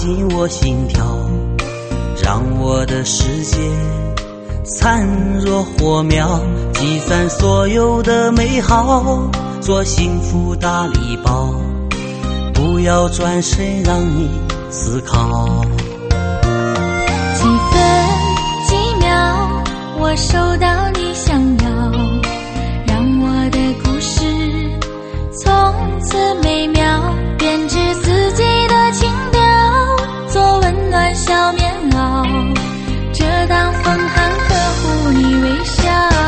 进我心跳，让我的世界灿若火苗，积攒所有的美好，做幸福大礼包，不要转身让你思考。 几分几秒，我收到你想要，让我的故事从此美妙，编织四季的情调，做温暖小棉袄，遮挡风寒呵护你微笑。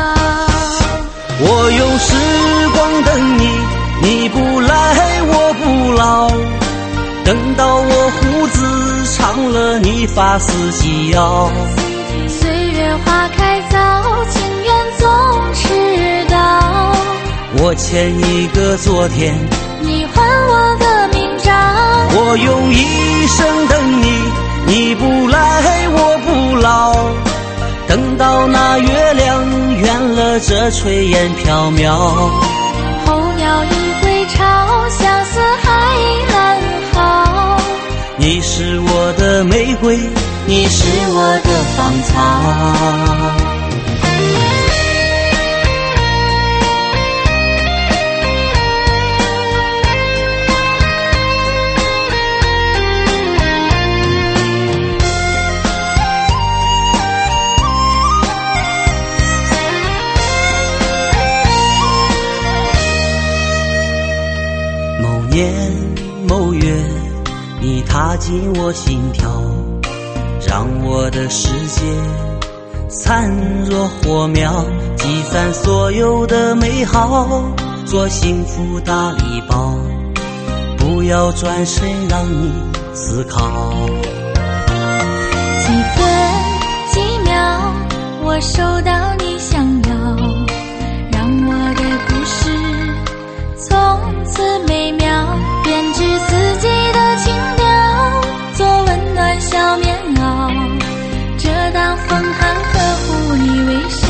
我用时光等你，你不来我不老，等到我胡子长了，你发丝细腰。 岁月花开早，情缘总迟到， 我欠一个昨天， 你还我个明朝。 我用一生等你，你不来我不老，等到那月亮圆了这炊烟缥缈。 候鸟已归巢，相思还烂好。 你是我的玫瑰，你是我的芳草。某年某月，你踏进我心跳，让我的世界灿若火苗，积攒所有的美好，做幸福大礼包，不要转身让你思考。 几分几秒，我收到你想要，让我的故事从此美妙，编织四季的情调，做温暖小棉袄，遮挡风寒呵护你微笑。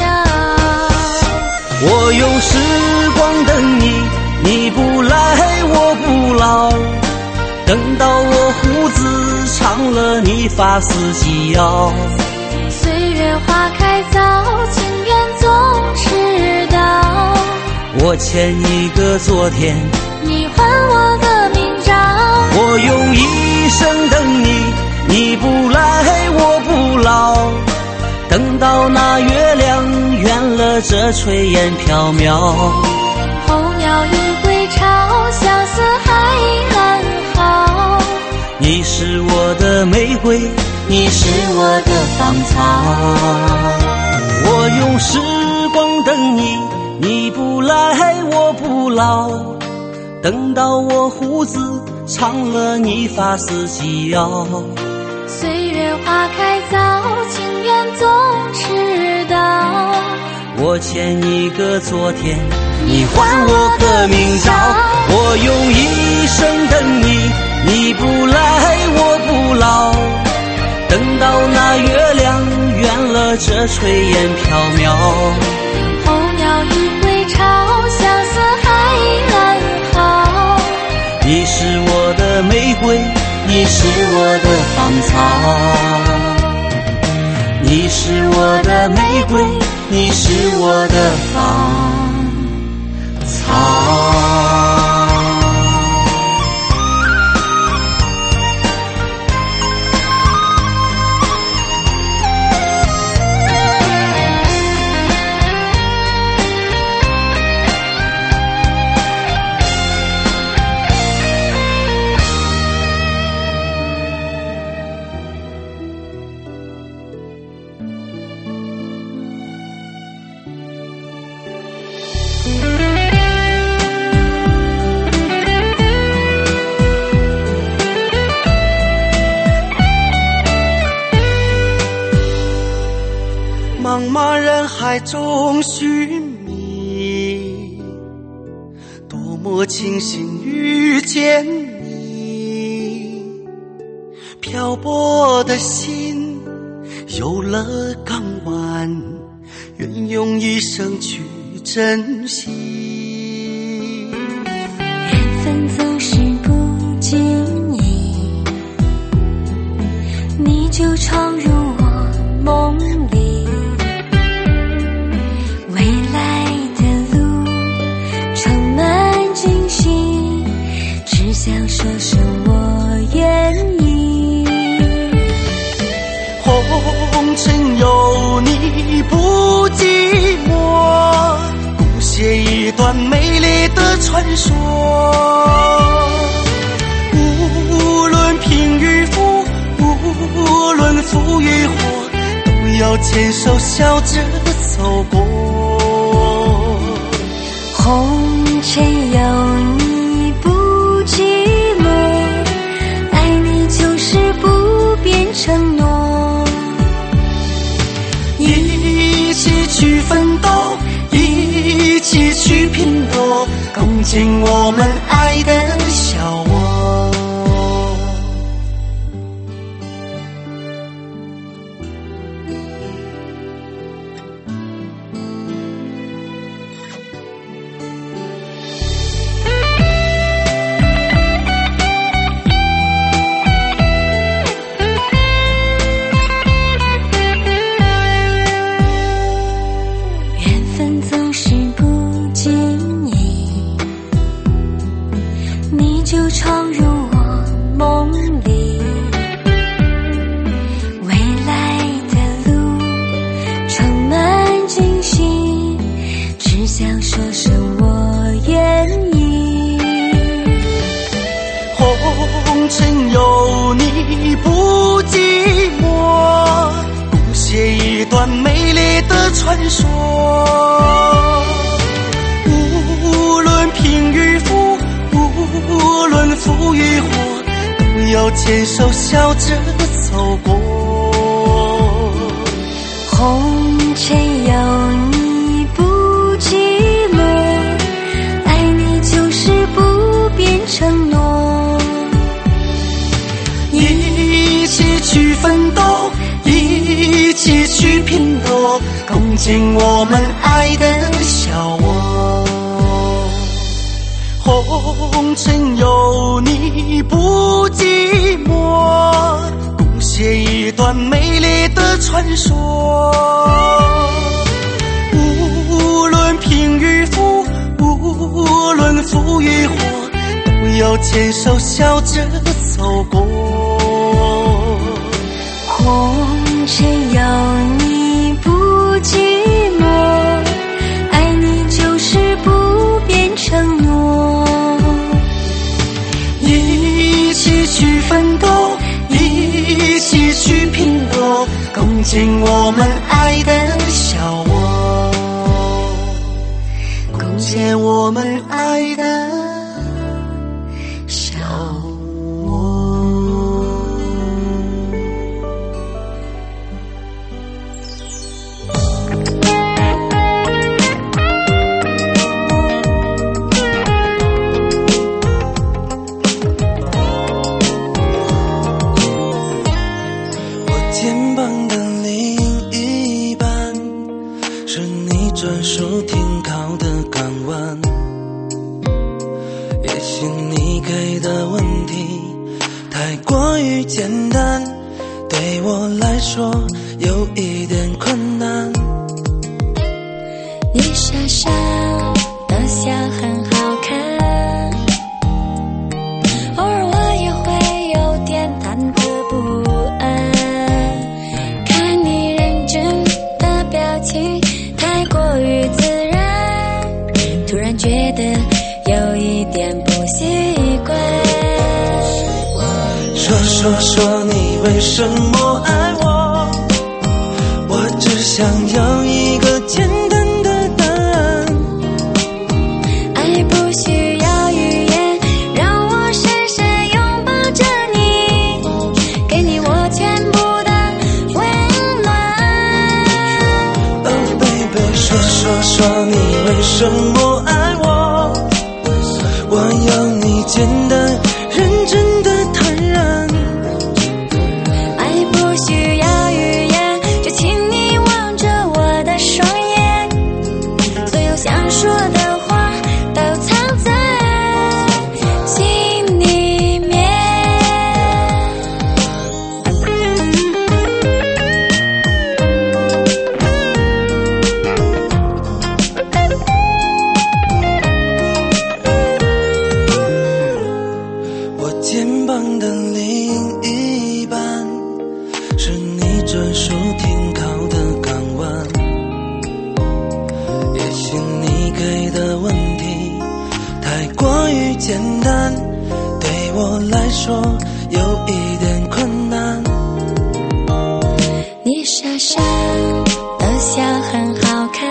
我用时光等你，你不来我不老，等到我胡子长了，你发丝细腰。 岁月花开早，情缘总迟到， 我欠一个昨天， 你还我个明朝。 我用一生等你，你不来我不老，等到那月亮圆了这炊烟缥缈。 候鸟已归巢，相思还烂好。 你是我的玫瑰，你是我的芳草。我用时光等你，你不来我不老，等到我胡子长了，你发丝细腰。 岁月花开早，情缘总迟到， 我欠一个昨天，你还我个明朝。我用一生等你，你不来我不老，等到那月亮圆了这炊烟缥缈。 候鸟已归巢，相思还烂好。 你是我的玫瑰，你是我的芳草。你是我的玫瑰，你是我的芳草。 茫茫人海中寻觅，多么庆幸遇见你。漂泊的心有了港湾，愿用一生去珍惜。 缘分总是不经意， 说。无论贫与富，无论福与祸，都要牵手笑着走过。 红尘有你不寂寞，爱你就是不变承诺。 一起去奋斗，一起去拼搏，共建我们爱的小窝。 就闯入我梦里，未来的路充满惊喜，只想说声我愿意。 红尘有你不寂寞，共写一段美丽的传说。无论贫与富，无论福与祸，都要牵手笑着走过。 红尘有你不寂寞，爱你就是不变承诺。 一起去奋斗，一起去拼搏，共建我们爱的小窝。红尘有你不寂寞，共写一段美丽的传说。无论贫与富，无论福与祸，都要牵手笑着走过。 红尘有你不寂寞，爱你就是不变承诺。 一起去奋斗，一起去拼搏，共建我们爱的小窝，共建我们爱的小窝。 肩膀的另一半，是你专属停靠的港湾。也许你给的问题太过于简单，对我来说有一点困难。 你傻傻的笑很好看，偶尔我也会有点忐忑不安，看你认真的表情太过于自然，突然觉得有一点不习惯。 说你为什么爱我，我只想要一个简单的答案。 爱不需要语言，让我深深拥抱着你，给你我全部的温暖。 Oh baby， 说你为什么爱我，我要你简单认真的坦然。 爱不需要语言，就请你望着我的双眼，所有想说的话都藏在心里面。 我肩膀的另一半，是你专属停靠的港湾。也许你给的问题太过过于简单，对我来说有一点困难。 你傻傻的笑很好看，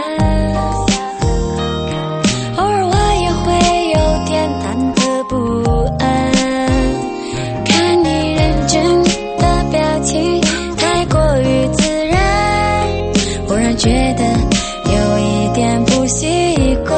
偶尔我也会有点忐忑不安，看你认真的表情太过于自然，忽然觉得有一点不习惯。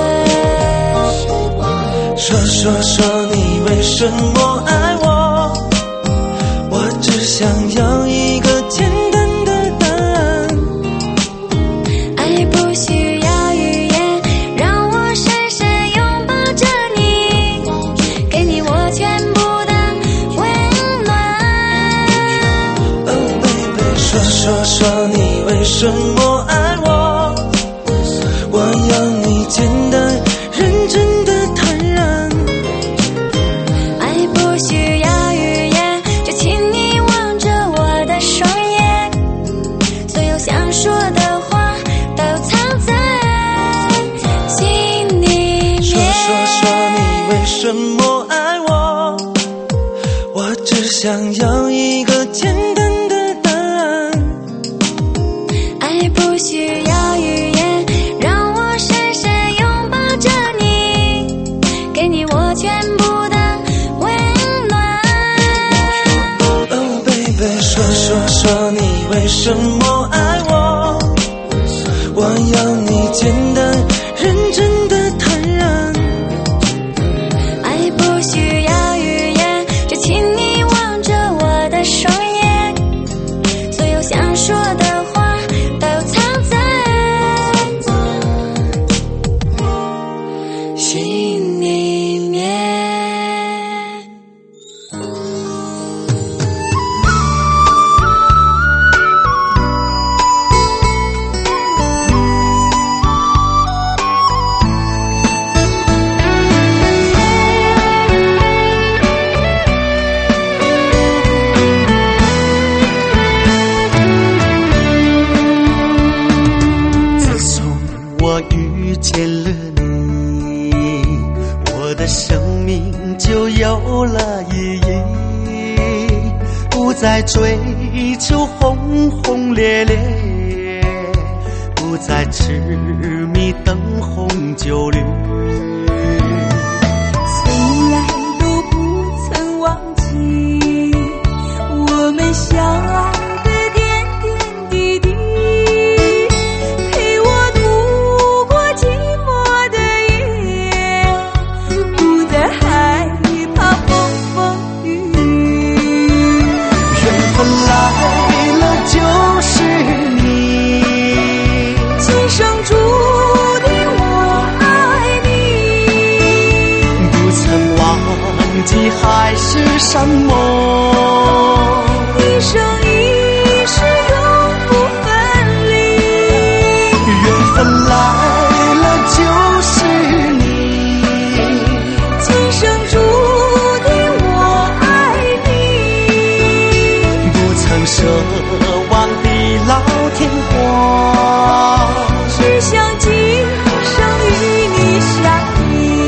说你为什么爱我，我只想要一个简单的答案。 爱不需要语言，让我深深拥抱着你，给你我全部的温暖。 Oh baby， 说你为什么爱我，我要你简单认真的坦然。 爱不需要语言，就请你望着我的双眼，所有想说的话都藏在心里面。 说你为什么爱我，我只想要一个简单的答案。 爱不需要语言，让我深深拥抱着你，给你我全部的温暖。 Oh baby， 说你为什么爱我，我要你简单认真的坦然。 爱不需要语言，就请你望着我的双眼，所有想说的话都藏在心里面。 自从我遇见了你，我的生命就有了意义，不再追求轰轰烈烈，不再痴迷灯红酒绿， 从来都不曾忘记我们相爱的点点滴滴，陪我度过寂寞的夜，不再害怕风风雨雨。 缘分来了就是你， 今生注定我爱你， 不曾忘记海誓山盟， 一生一世永不分离。 缘分来了就是你， 今生注定我爱你， 不曾奢望地老天荒， 只想今生与你相依。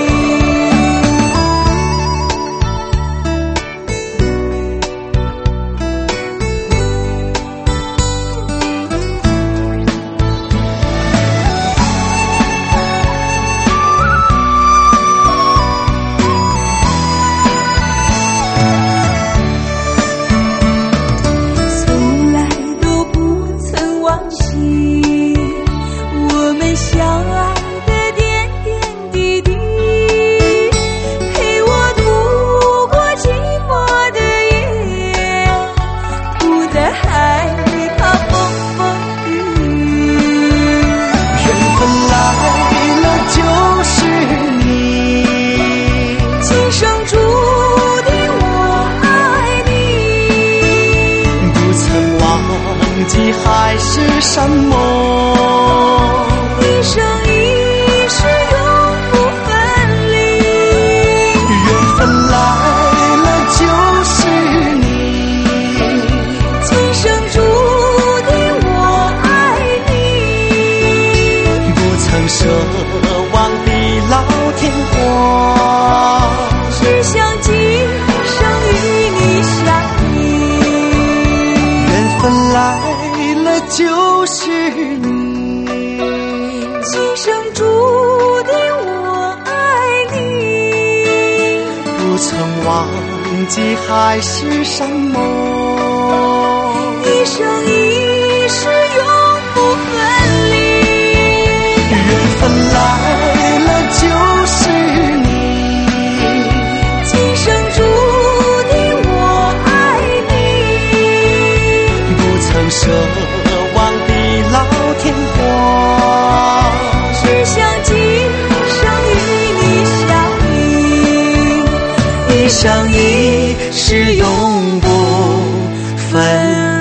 从来都不曾忘记我们相爱的点点滴滴，陪我度过寂寞的夜，不再害怕风风雨雨。 缘分来了就是你， 今生注定我爱你， 不曾忘记海誓山盟， 一生一世永不分离。 缘分来了就是你， 今生注定我爱你， 不曾奢望地老天天荒。 只想今生与你相依， 缘分来了就是你， 今生注定我爱你， 不曾忘记海誓山盟， 一生一世永不分离。 缘分来了就是你， 今生注定我爱你， 不曾奢望地老天荒。 只想今生与你相依， 一相依是永不分离。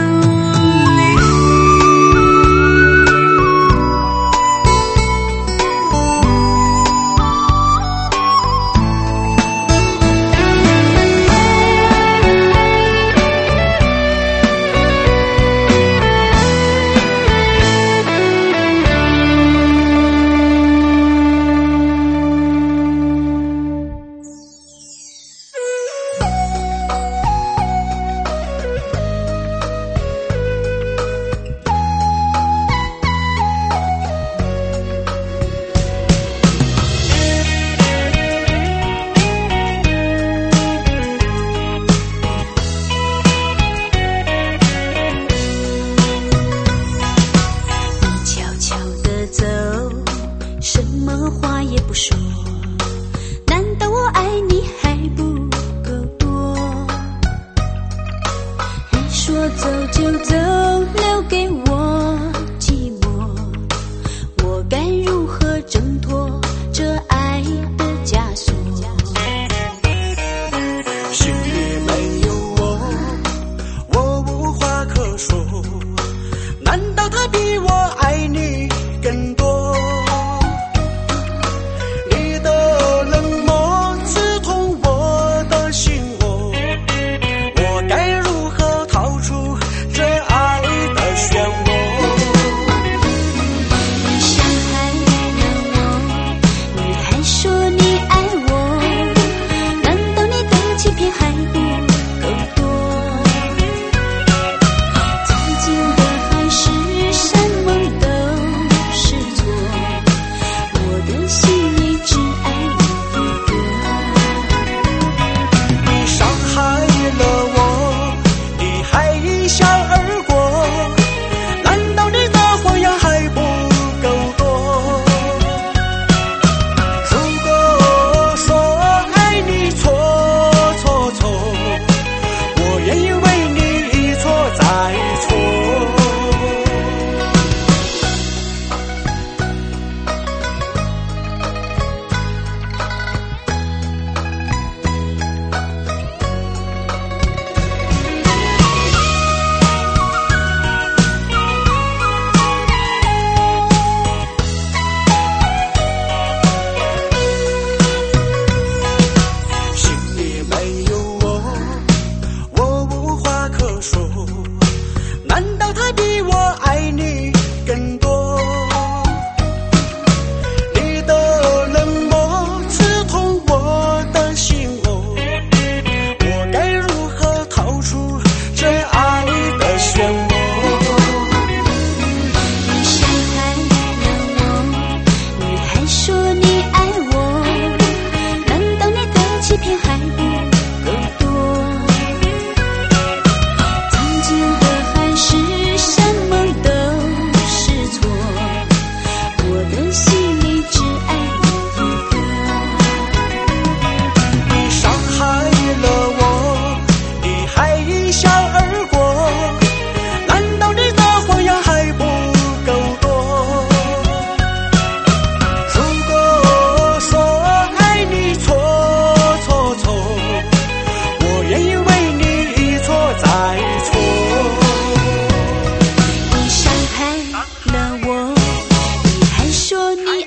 你伤害了我，你还说你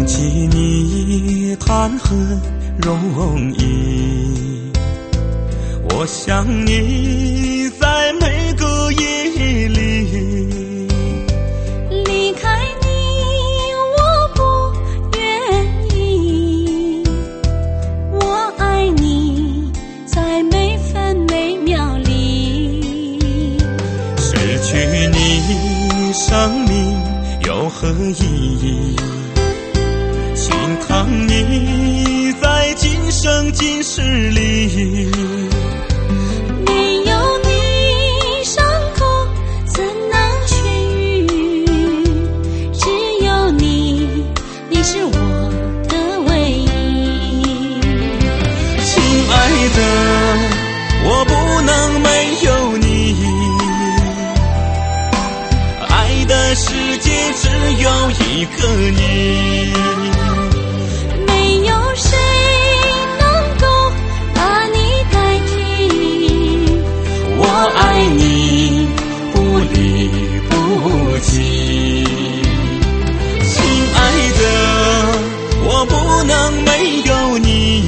想起你谈何容易，我想你在每个夜里， 离开你我不愿意，我爱你在每分每秒里， 失去你生命有何意义？心疼你在今生今世里， 没有你伤口怎能痊愈？只有你，你是我的唯一。 亲爱的，我不能没有你，爱的世界只有一个你， 没有谁能够把你代替， 我爱你不离不弃。亲爱的，我不能没有你，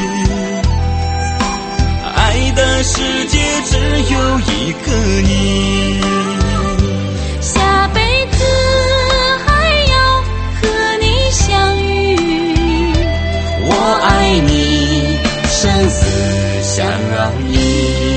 爱的世界只有一个你， 下辈子还要和你相遇， 我爱你生死相依。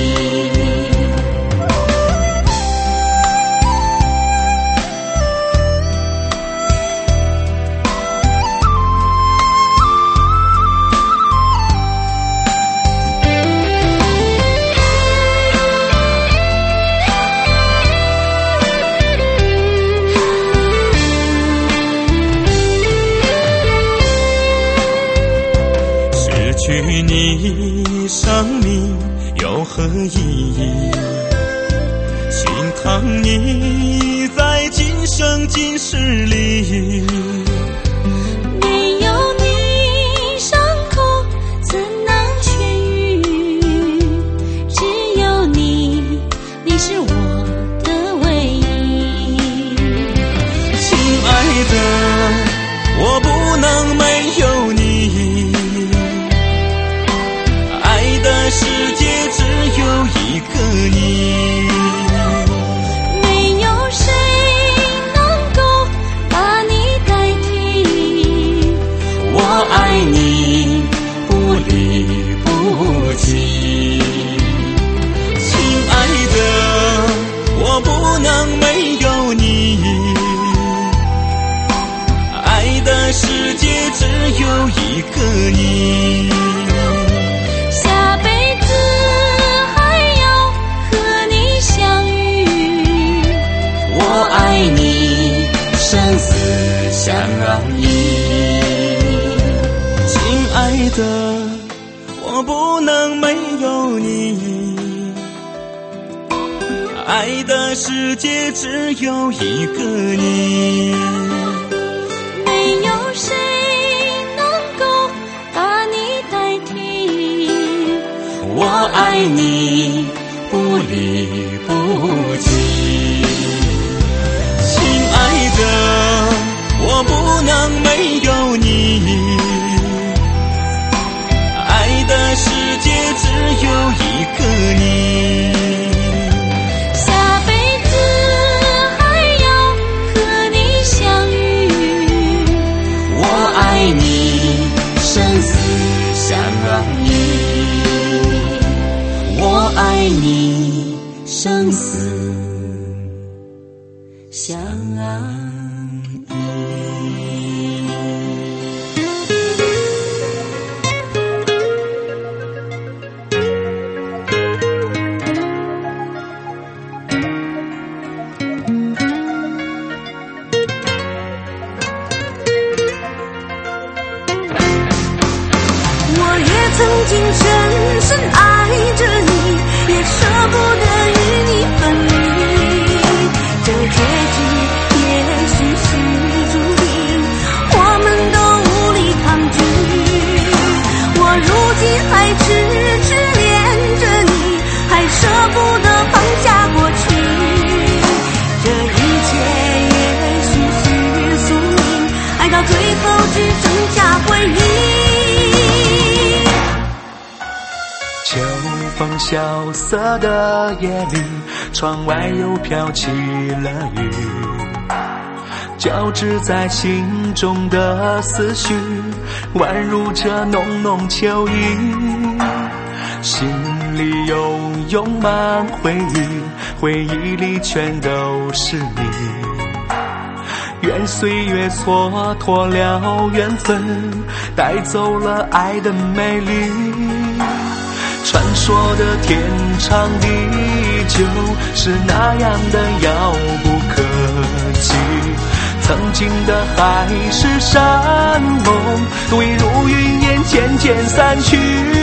失去你生命有何意义？心疼你在今生今世里， 没有你伤口怎能痊愈？只有你，你是我的唯一。 亲爱的，我不能没有你，爱的世界只有一个你， 没有谁能够把你代替， 我爱你不离不弃。亲爱的，我不能没有你，爱的世界只有一个你， 下辈子还要和你相遇， 我爱你生死相依。亲爱的，我不能没有你，爱的世界只有一个你， 没有谁能够把你代替， 我爱你不离不弃。亲爱的，我不能没有你，爱的世界只有一个你， 下辈子还要和你相遇， 我爱你生死相依，我爱你生死相依。 我也曾经深深爱着你，也舍不得与你分离。这结局也许是注定，我们都无力抗拒。我如今还痴痴恋着你，还舍不得放下过去。这一切也许是宿命，爱到最后只剩下回忆。 秋风萧瑟的夜里，窗外又飘起了雨，交织在心中的思绪，宛如这浓浓秋意。心里又涌满回忆，回忆里全都是你。愿岁月蹉跎了缘分，带走了爱的美丽。传说的天长地久是那样的遥不可及，曾经的海誓山盟堆如云烟，渐渐散去。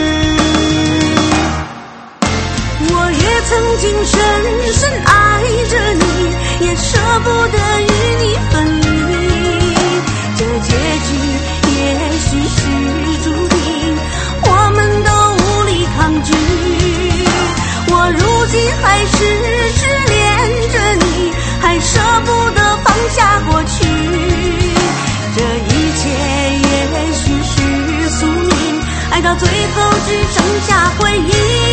我也曾经深深爱着你，也舍不得与你分离，这结局也许是注定，我们都无力抗拒。我如今还是痴恋着你，还舍不得放下过去，这一切也许是宿命，爱到最后只剩下回忆。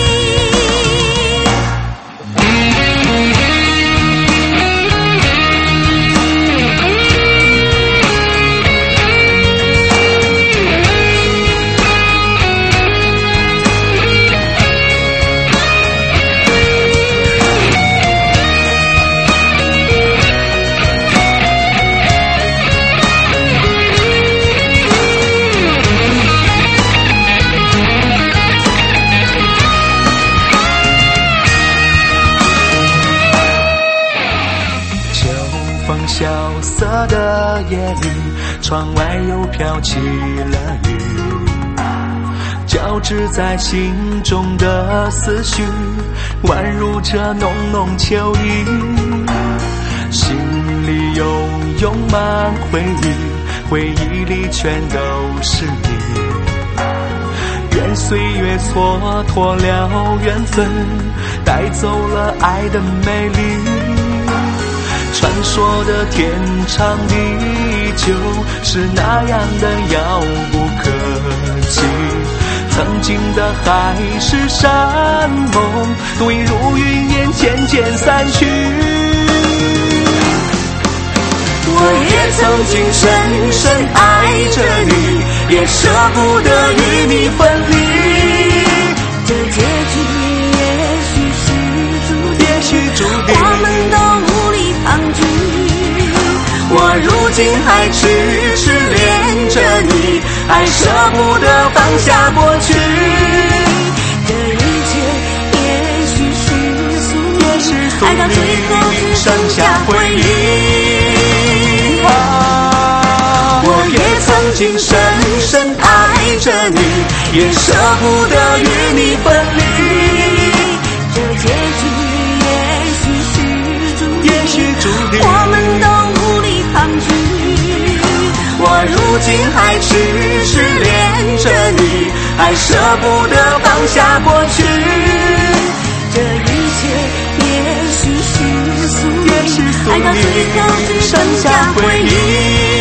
萧瑟的夜里，窗外又飘起了雨，交织在心中的思绪，宛如这浓浓秋意。心里又涌满回忆，回忆里全都是你。愿岁月蹉跎了缘分，带走了爱的美丽。传说的天长地久是那样的遥不可及，曾经的海誓山盟堆如云烟，渐渐散去。我也曾经深深爱着你，也舍不得与你分离， 这结局也许注定，我们都无力抗拒。我如今还痴恋着你，还舍不得放下过去，这一切也许是宿命，爱到最后只剩下回忆。我也曾经深深爱着你，也舍不得与你分离，这结局也许注定，我们都无力抗拒。我如今还痴恋着你，还舍不得放下过去，这一切也许是宿命，爱到最后只剩下回忆。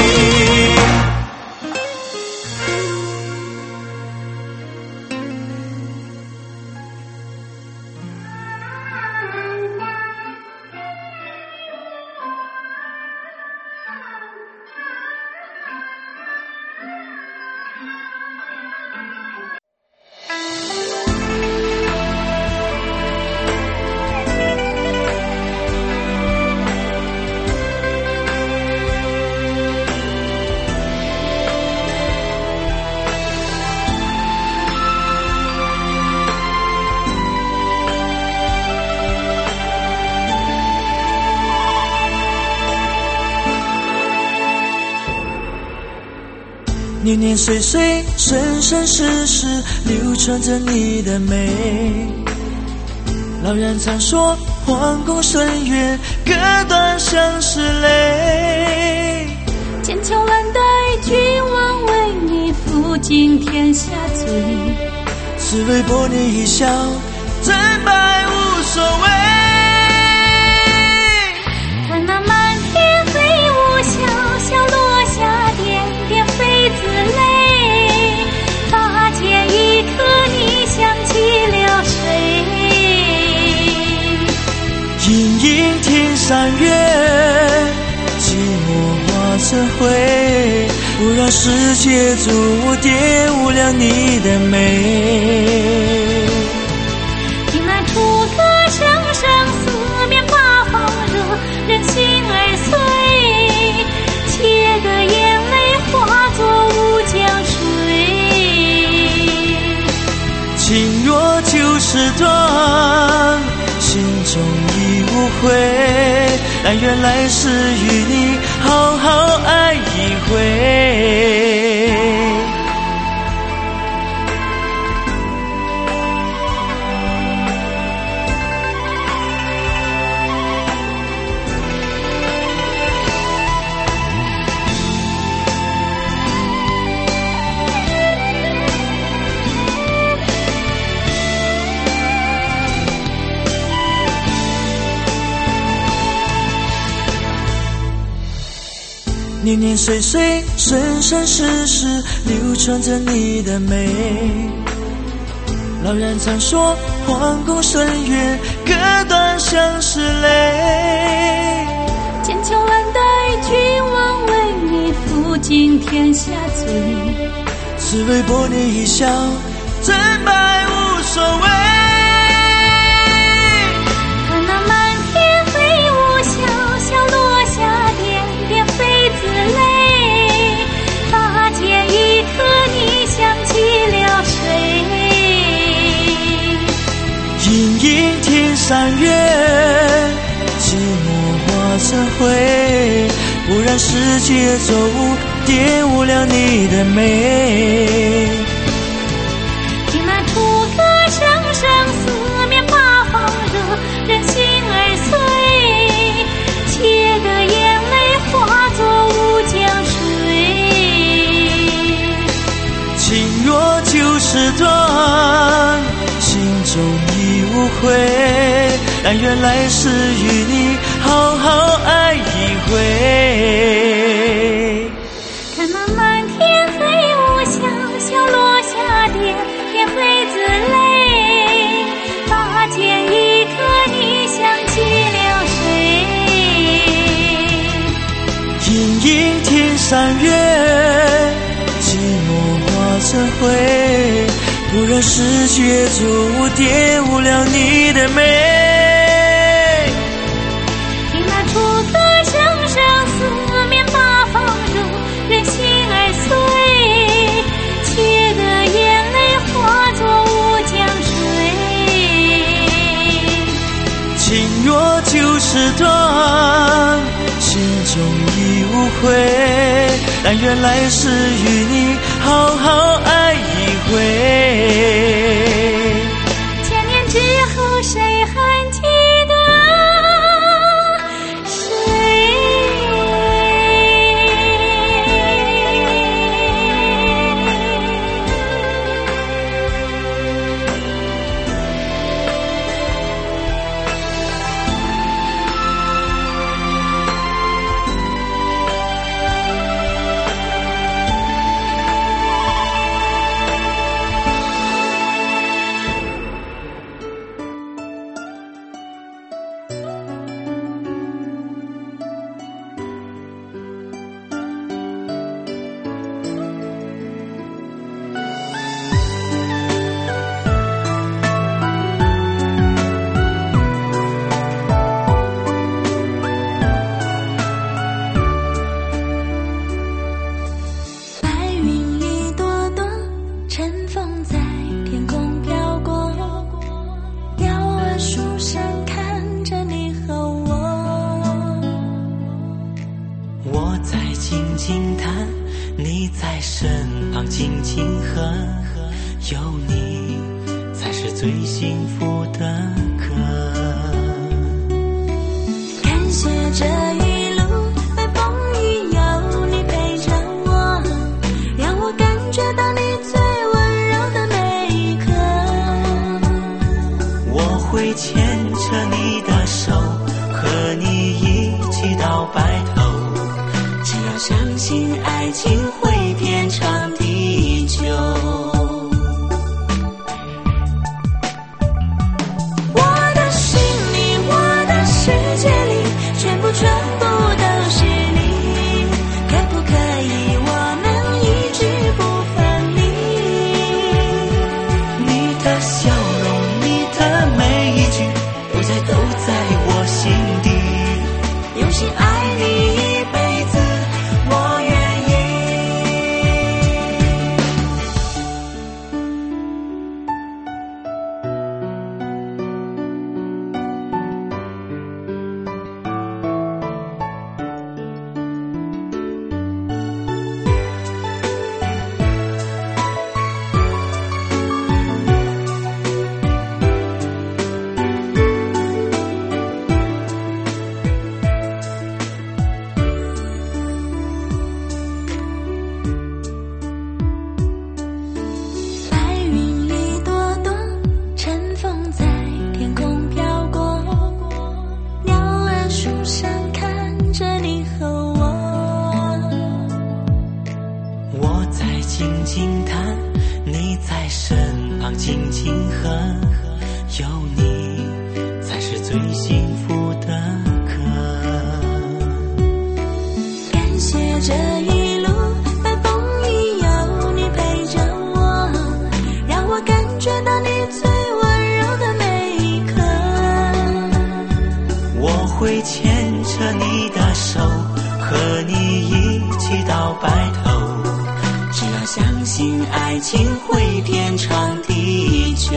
年年岁岁，生生世世，流传着你的美。老人常说，皇宫岁月，隔断相思泪。 千秋万代君王为你负尽天下罪， 只为百年一笑，真白无所谓。 看那满天飞舞，小小落下点不让世界逐污玷污了你的美。 听那楚歌声声，四面八方热，人心儿碎，且得眼泪化作乌江水。 情若90段，心中已无悔，但愿来世与你好好爱一回。年年岁岁，生生世世，流传着你的美。老人常说，皇宫深远，隔断相思泪。 千秋万代君王为你负尽天下罪， 只为博你一笑，真白无所谓。 看那满天飞舞，小小落下点点妃子泪，拔剑一刻，你想起了谁？ 隐隐天上月，寂寞化成灰，不让世界走污玷污了你的美。 听那楚歌声声，四面八方热，人心儿碎，且得眼泪化作乌江水。 情若90段，心中已无悔，但愿来世与你好好爱一回。 看那满天飞舞，小小落下点点妃子泪，拔剑一刻，你想起了谁？ 隐隐天上月，寂寞化成灰，不让世界逐污玷污了你的美。 听那楚歌声声，四面八方热，人心儿碎，且得眼泪化作乌江水。 情若90段，心中已无悔，但愿来世与你好好爱一回。 千年之后，谁还记得谁？ 你在身旁轻轻和，有你才是最幸福的歌。 感谢这一路被风雨有你陪着我，让我感觉到你最温柔的每一刻。 我会牵着你的手，和你一起到白头， 只要相信爱情会遍尝地久。我的心里，我的世界里，全部心惊叹，你在身旁静静哼，有你才是最幸福的歌。 感谢这一路风雨有你陪着我，让我感觉到你最温柔的每一刻。 我会牵着你的手，和你一起到白头，只要相信爱情会天长地久。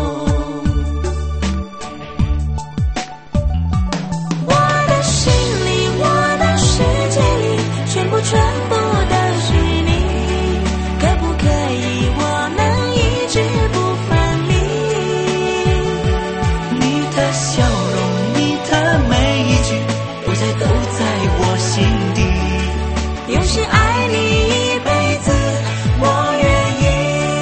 我的心里，我的世界里，全部都是你，可不可以我们一直不分离？ 你的笑容，你的每一句都在我心底， 用心爱你一辈子，我愿意。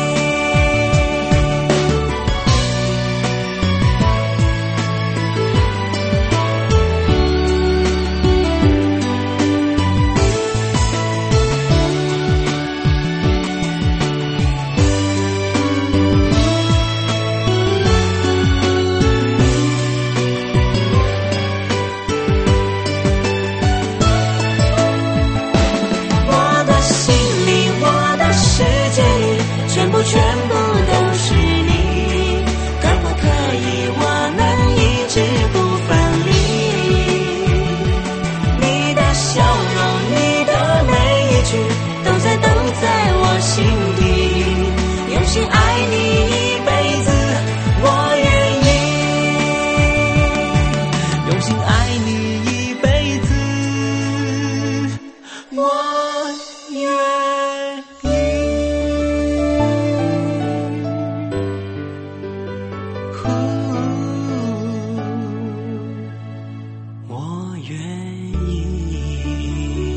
全部都是你，可不可以我们一直不分离？你的笑容，你的每一句都在我心底，用心爱你一辈子，我愿意。 用心爱你一辈子，我愿意。我愿意。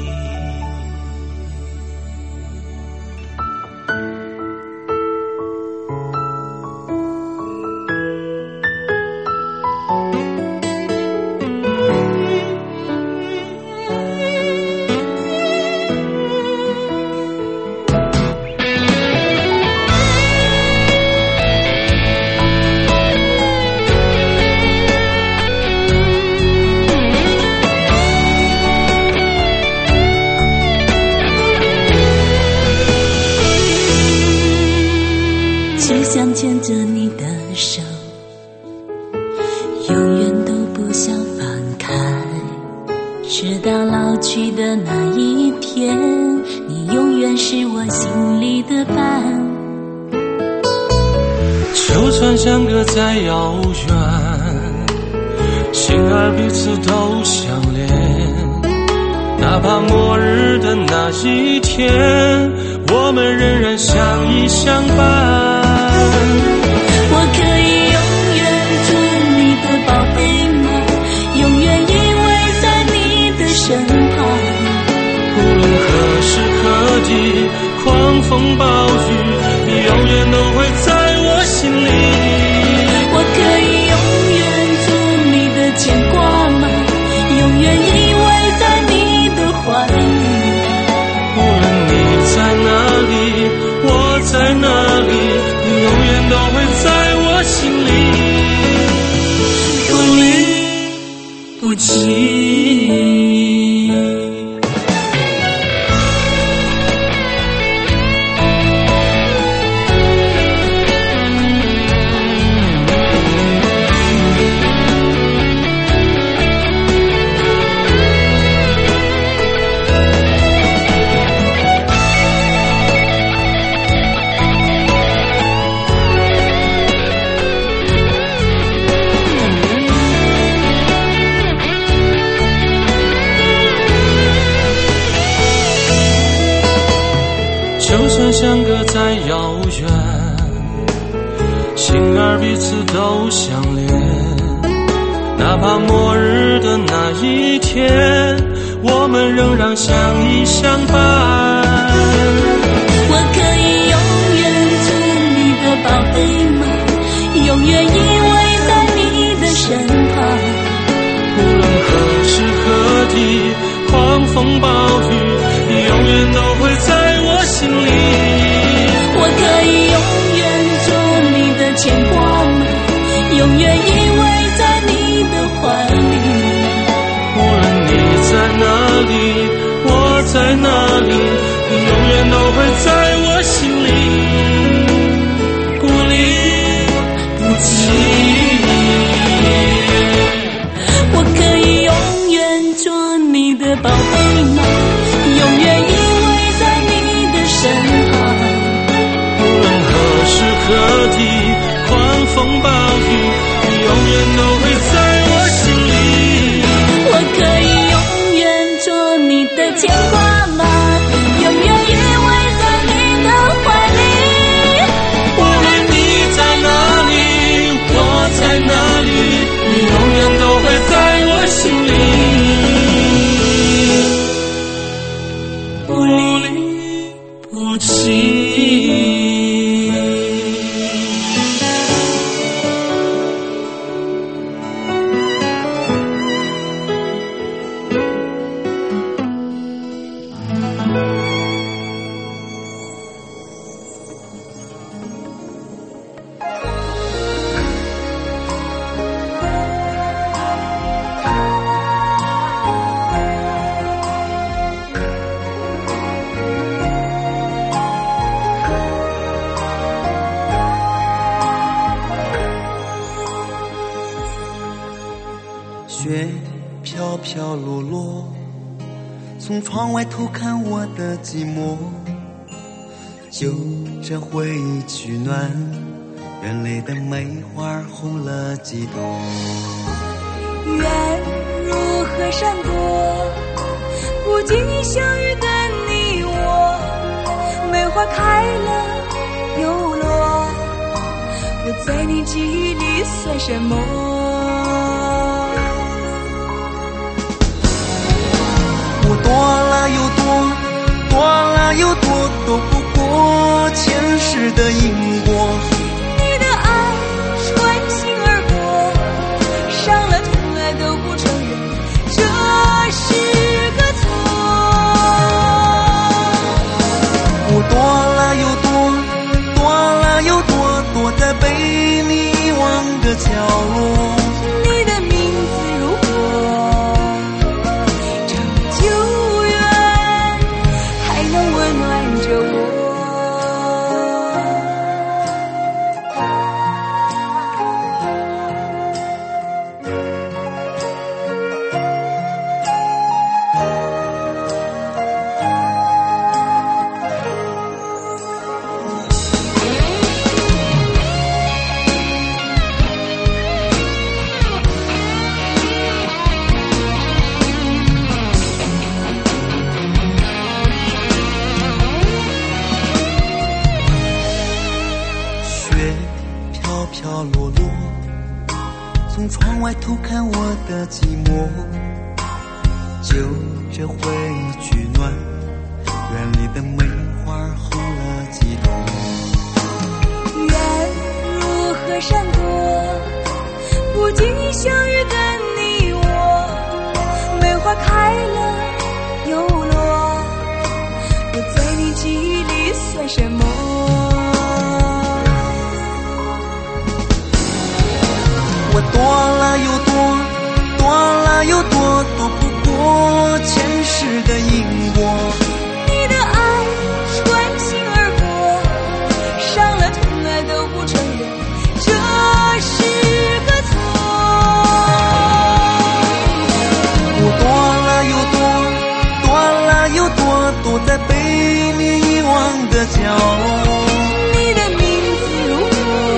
只想牵着你的手，永远都不想放开，直到老去的那一天，你永远是我心里的伴。 就算相隔再遥远，心儿彼此都相连，哪怕末日的那一天，我们仍然相依相伴。 我可以永远做你的宝贝吗？永远依偎在你的身旁。 无论何时何地，狂风暴雨，你永远都会在我心里。 我可以永远做你的牵挂吗？永远依偎在你的怀里。 无论你在哪里，我在哪里，你永远都会在我心里，不离不弃。就算相隔再遥远，心儿彼此都相连，哪怕末日的那一天，我们仍然相依相伴。 我可以永远做你的宝贝吗？永远依偎在你的身旁。 无论何时何地，狂风暴雨，你永远都会在我心里。 会在我心里不离不弃。 我可以永远做你的宝贝吗？永远依偎在你的身旁。 无论何时何地，狂风暴雨，你永远都会在我心里。 我可以永远做你的牵挂吗？永远依偎在你的怀里。 无论你在哪里，我在哪里，你永远都会在我心里，不离不弃。 雪飘飘落落，从窗外偷看我的寂寞，就这回忆取暖，园里的梅花红了几朵。 缘如河山多，不经意相遇的你我，梅花开了又落，我在你记忆里算什么？ 我多了又多，多了又多，躲不过前世的因果。 你的爱穿心而过，伤了痛了都不承认，这是个错。 我多了又多，多了又多，躲在被你遗忘的角落。 你的名字如火，这么久远，还能温暖着我。 飘落落，从窗外偷看我的寂寞，就这回忆取暖，园里的梅花红了几朵。 缘如河山多，不经意相遇的你我，梅花开了又落，我在你记忆里算什么？ 我多了又多，多了又多，躲不过前世的因果。 你的爱穿心而过，伤了痛了都不承认，这是个错。 我多了又多，多了又多，躲在被你遗忘的角落。 你的名字如火，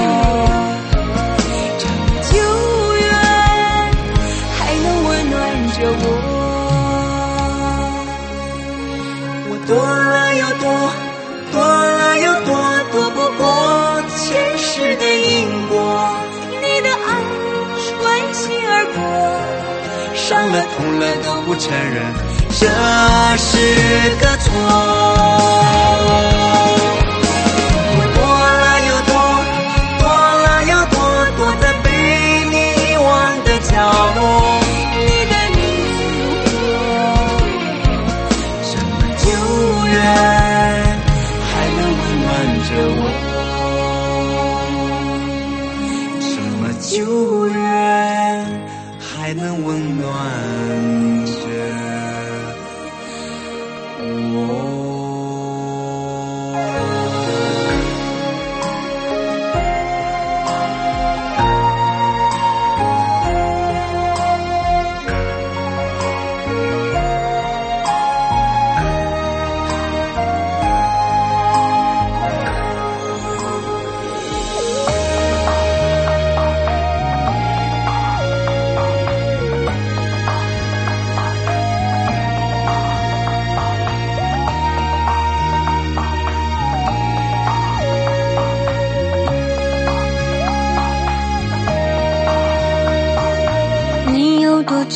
我多了又多，多了又多，躲不过前世的因果。 你的爱穿心而过， 伤了痛了都不承认，这是个错。我多了又多，多了又多，躲在被你遗忘的角落。还能温暖着我，什么旧缘还能温暖着我。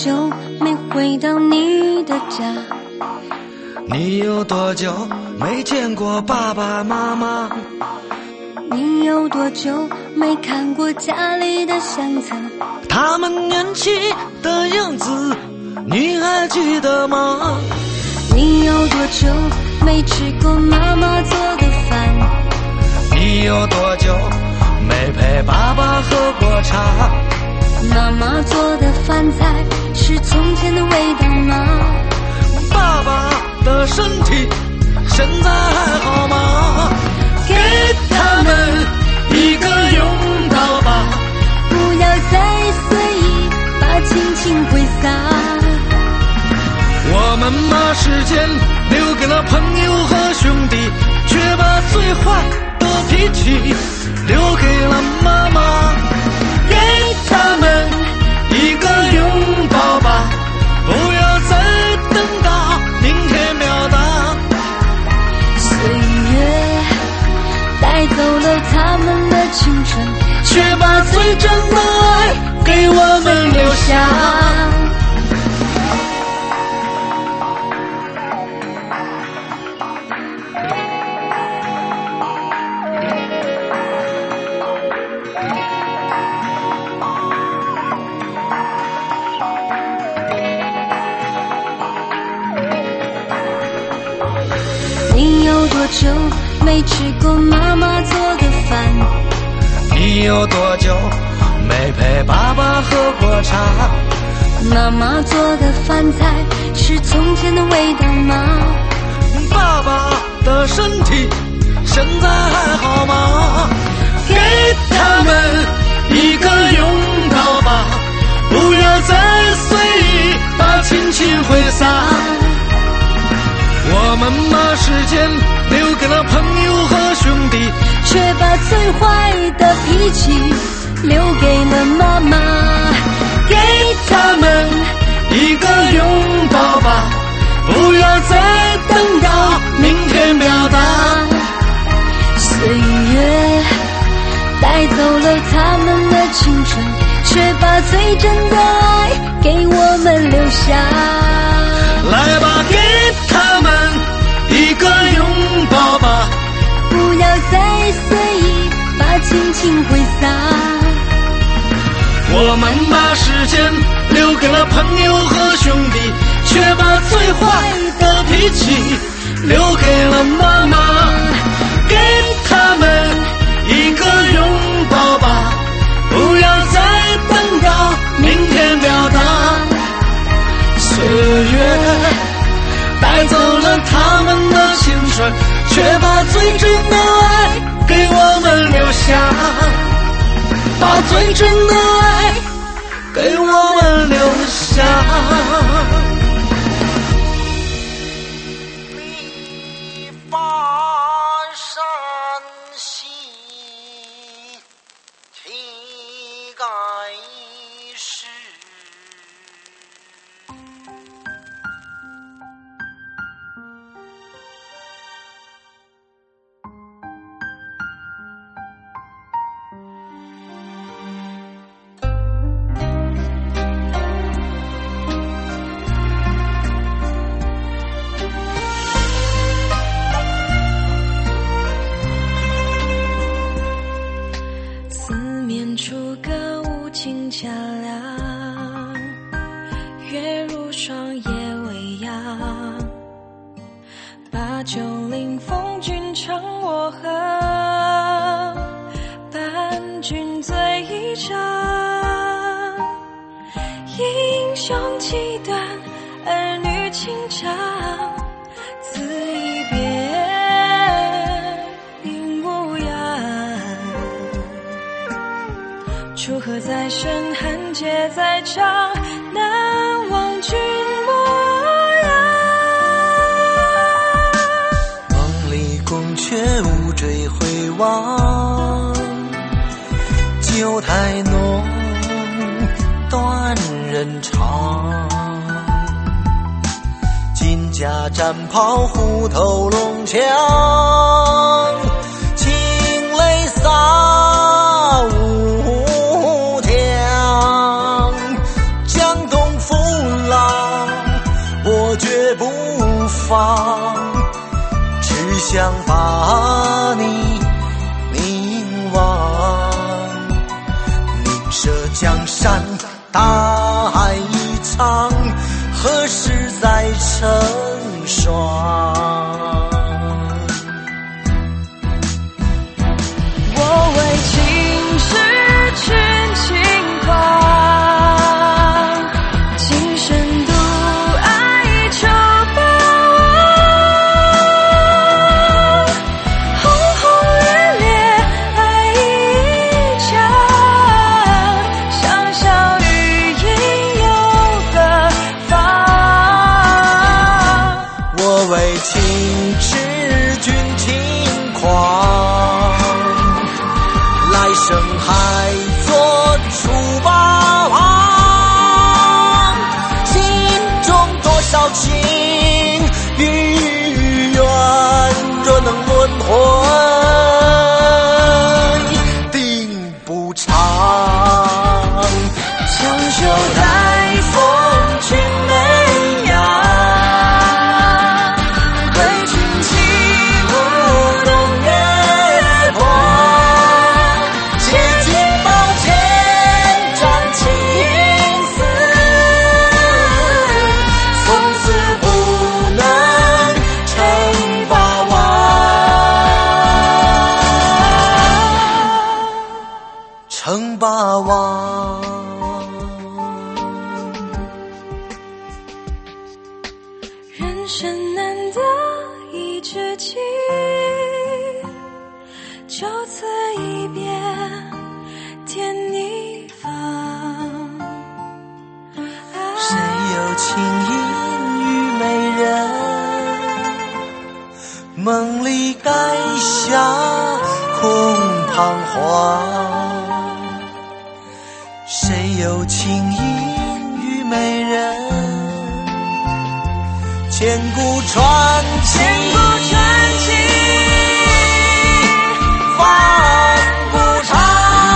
久没回到你的家？ 你有多久没见过爸爸妈妈？ 你有多久没看过家里的相册？ 他们年轻的样子，你还记得吗？ 你有多久没吃过妈妈做的饭？ 你有多久没陪爸爸喝过茶？ 妈妈做的饭菜是从前的味道吗？ 爸爸的身体现在还好吗？给他们一个拥抱吧， 不要再随意把亲情挥洒。 我们把时间留给了朋友和兄弟，却把最坏的脾气留给了妈妈。给他们一个拥抱吧，不要再等到明天表达。 岁月带走了他们的青春， 却把最真的爱给我们留下。 你有多久没吃过妈妈做的饭？ 你有多久没陪爸爸喝过茶？ 妈妈做的饭菜是从前的味道吗？ 爸爸的身体现在还好吗？给他们一个拥抱吧，不要再随意把亲情挥洒。我们把时间留给了朋友和兄弟， 却把最坏的脾气留给了妈妈。 给他们一个拥抱吧，不要再等到明天表达。 岁月带走了他们的青春，却把最真的爱给我们留下。 来吧，给他们一个拥抱吧， 不要再随意把亲情挥洒。 我们把时间留给了朋友和兄弟，却把最坏的脾气留给了妈妈。给他们一个拥抱吧，不要再等到明天表达。岁月带走了他们的青春，却把最真的爱给我们留下，把最真的爱给我们留下。你发山西气盖世。 四面楚歌，无情恰凉，月如霜，夜未央。把酒临风，君唱我和，伴君醉一场。英雄气短，儿女情长，此一别应无恙。楚河在深，寒节在长，难忘君模样。 梦里宫阙，无追回望，酒台浓，断人肠。金甲战袍，虎头龙枪，情泪洒无疆。江东父想把你凝望，凝视江山大海一场，何时再成双？ 我为情诗群情狂，情深度爱愁把望，轰轰烈烈爱一场，想笑语音有个方。 我为情痴君情狂，来生还做楚霸王，心中多少情与愿，若能轮回定不长。 强袖带风君美阳，为君起舞动月光，借尽宝剑斩情丝，从此不能称霸王， 称霸王。 人生难得一知己，就此一别天地方。 谁有情意与美人，梦里盖下空彷徨。谁有情意与美人，千古传奇，放不长。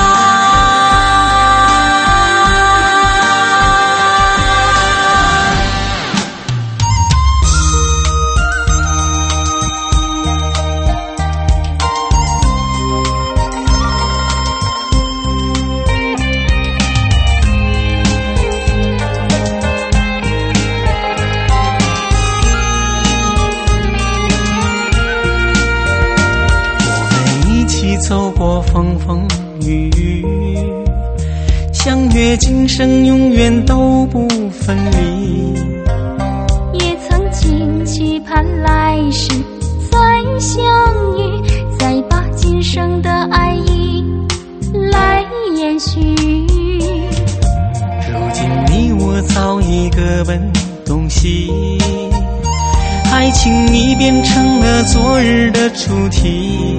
走过风风雨雨，相约今生永远都不分离。 也曾经期盼来世再相遇，再把今生的爱意来延续。 如今你我早已各奔东西，爱情已变成了昨日的主题。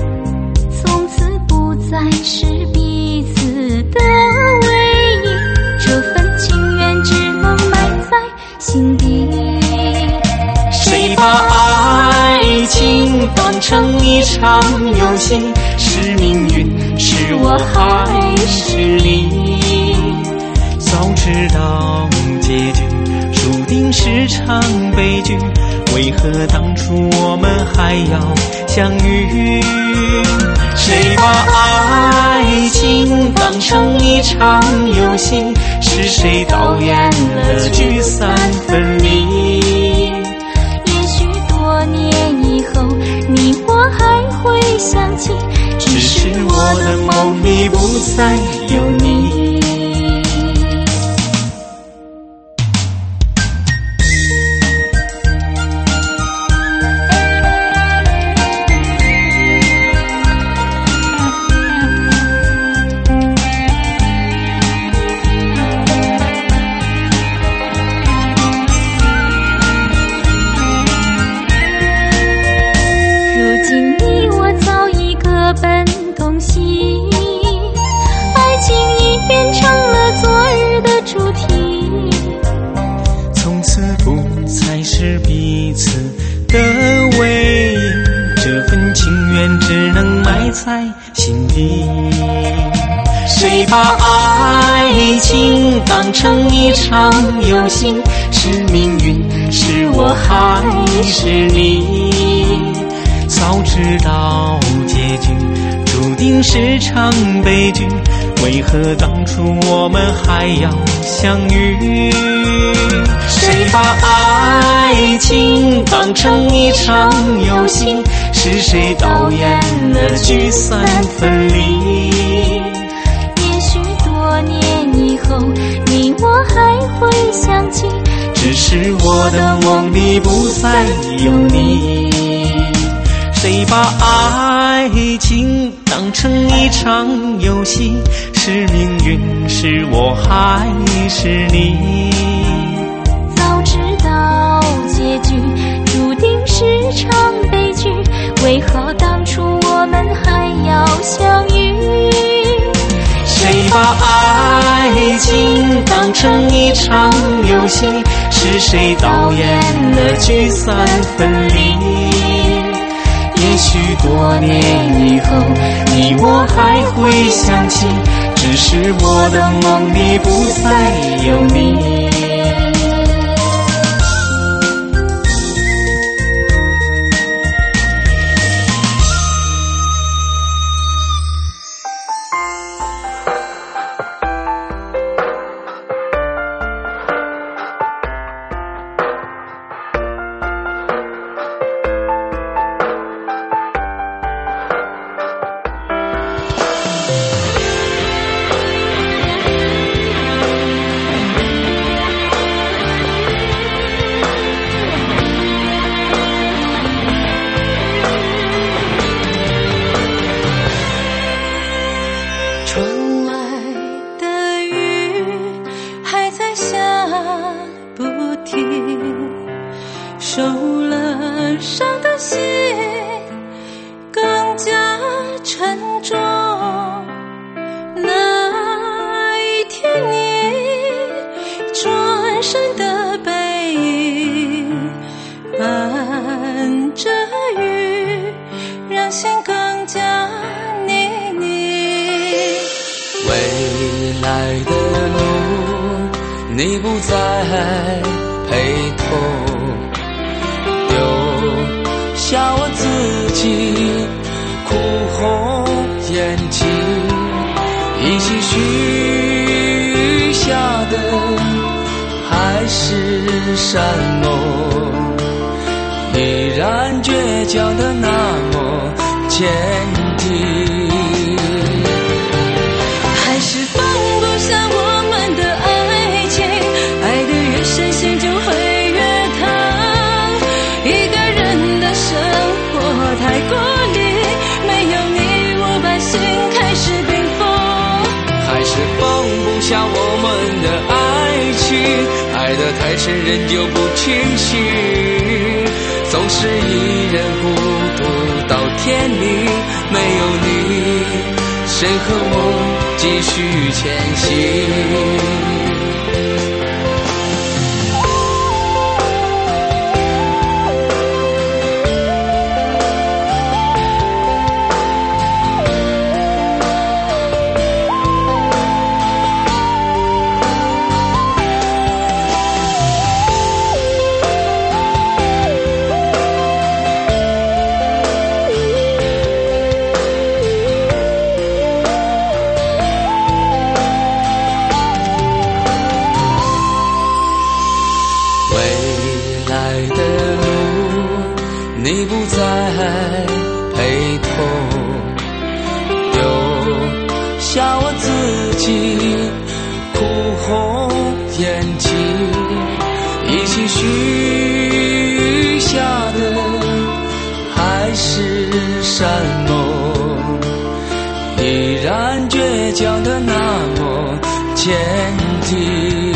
再是彼此的唯一，这份情缘只能埋在心底。 谁把爱情当成一场游戏？是命运，是我还是你？早知道结局注定是场悲剧，为何当初我们还要相遇？谁把爱情当成一场游戏？是谁导演了聚散分离？ 也许多年以后，你我还会想起， 只是我的梦里不再有你。是彼此的唯一，这份情缘只能埋在心底。谁把爱情当成一场游戏？是命运，是我还是你？ 早知道结局注定是场悲剧，为何当初我们还要相遇？谁把爱情当成一场游戏？是谁导演了聚散分离？ 也许多年以后，你我还会想起， 只是我的梦里不再有你。谁把爱情当成一场游戏？是命运，是我还是你？ 早知道结局注定是场悲剧，为何当初我们还要相遇？ 谁把爱情当成一场游戏？是谁导演了聚散分离？也许多年以后，你我还会想起，只是我的梦里不再有你。 受了伤的心更加沉重。那一天你转身的背影，伴着雨，让心更加泥泞。 未来的路，你不再陪同，留下我自己哭红眼睛，一起许下的海誓山盟，依然倔强的那么坚定。 还是放不下我们的爱情，爱得越深心就会越疼。一个人的生活太过力，没有你我把心开始冰封。 还是放不下我们的爱情，爱得太深人就不清醒，总是一人孤独到天明。没有你，谁和我继续前行？你不再陪同，留下我自己哭红眼睛，一起许下的海誓山盟，依然倔强的那么坚定。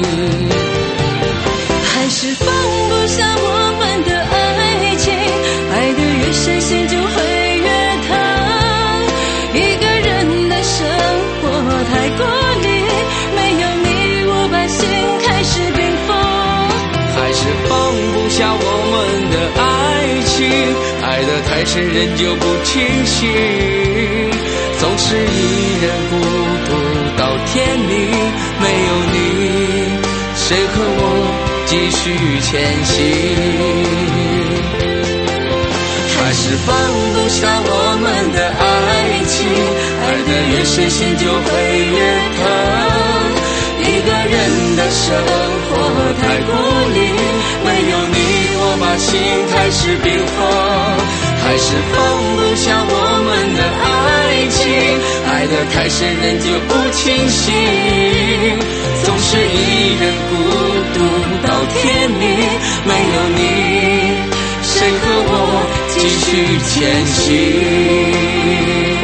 还是放不下我们的爱情，爱得越深心就会越疼。一个人的生活太过力，没有你我把心开始冰封。 还是放不下我们的爱情，爱得太深人就不清醒，总是一人孤独到天明。没有你，谁和我继续前行？ 还是是放不下我们的爱情，爱得越深心就会越疼。一个人的生活太孤立，没有你我把心开始冰封。还是放不下我们的爱情，爱得太深人就不清醒，总是一人孤独到天明。没有你，谁和我继续前行？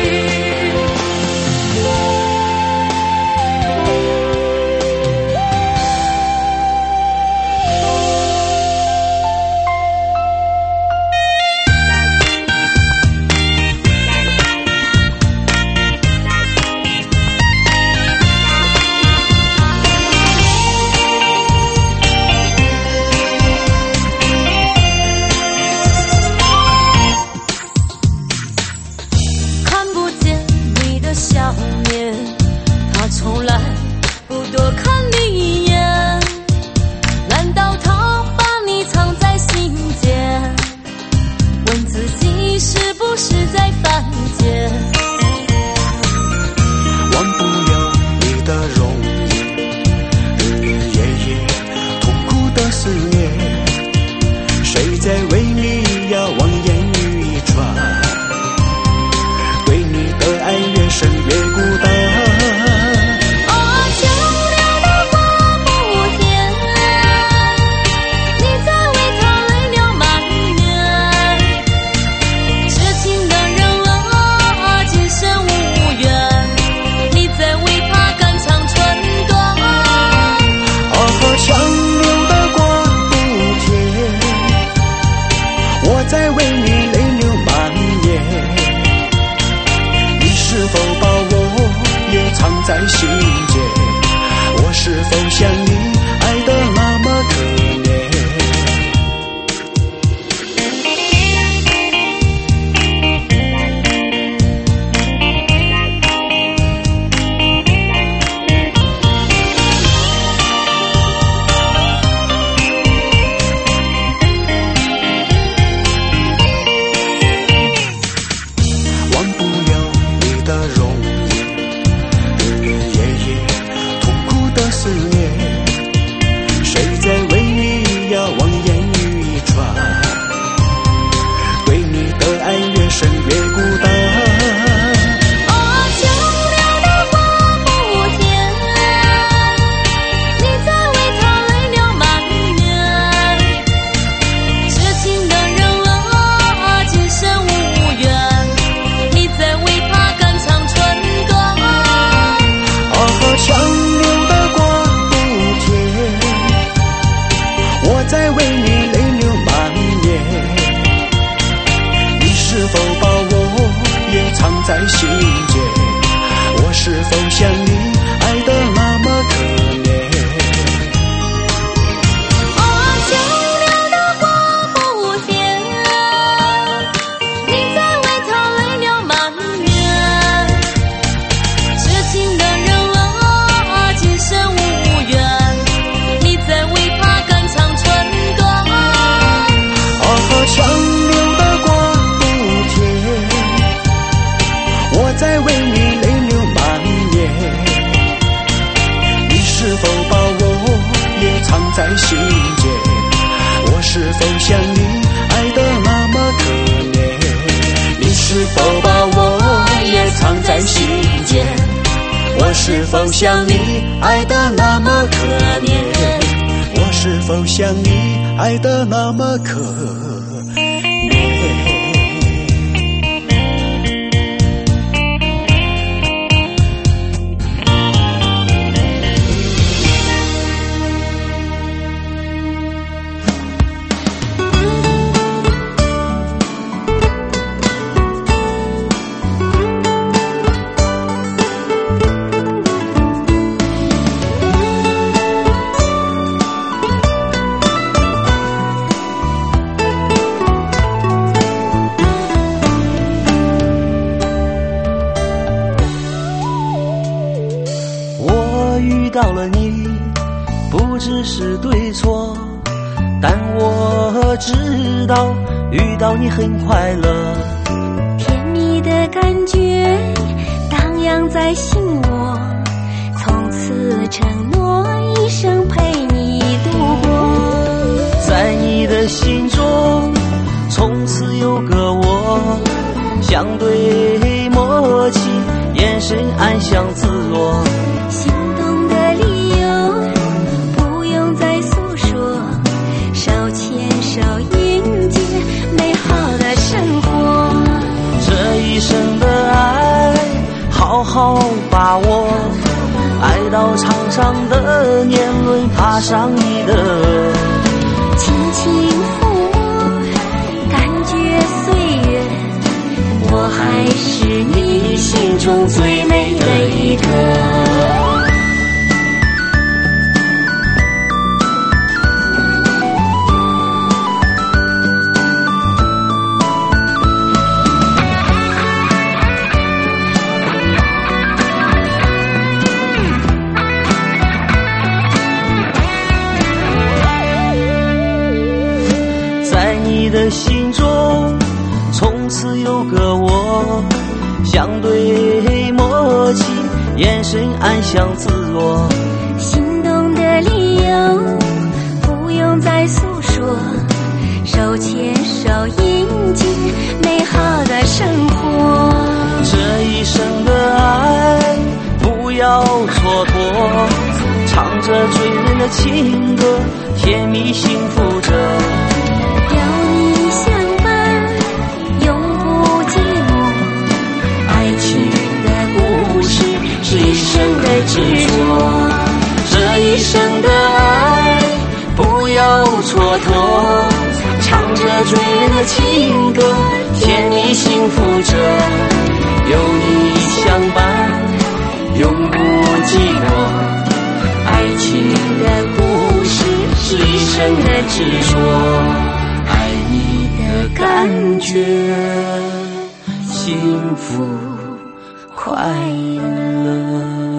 是否像你爱得那么可怜？我是否像你爱得那么可怜？ 到了你，不只是对错，但我知道遇到你很快乐。 甜蜜的感觉荡漾在心窝，从此承诺一生陪你度过。 在你的心中从此有个我，相对默契，眼神安详自若。 心动的理由不用再诉说，手牵手迎接美好的生活。 这一生的爱好好把握，爱到长长的年轮爬上你的额， 轻轻抚摸，感觉岁月，我还是你心中最美的一个。 在你的心中从此有个我，相对默契，眼神安详自若。 心动的理由不用再诉说，手牵手迎接美好的生活。 这一生的爱不要蹉跎，唱着醉人的情歌，甜蜜幸福着。 有你相伴，永不寂寞。爱情的故事是一生的执着。 这一生的爱不要蹉跎，唱着醉人的情歌，甜蜜幸福着。有你相伴，永不寂寞。 爱情的故事是一生的执着。 爱你的感觉，幸福快乐。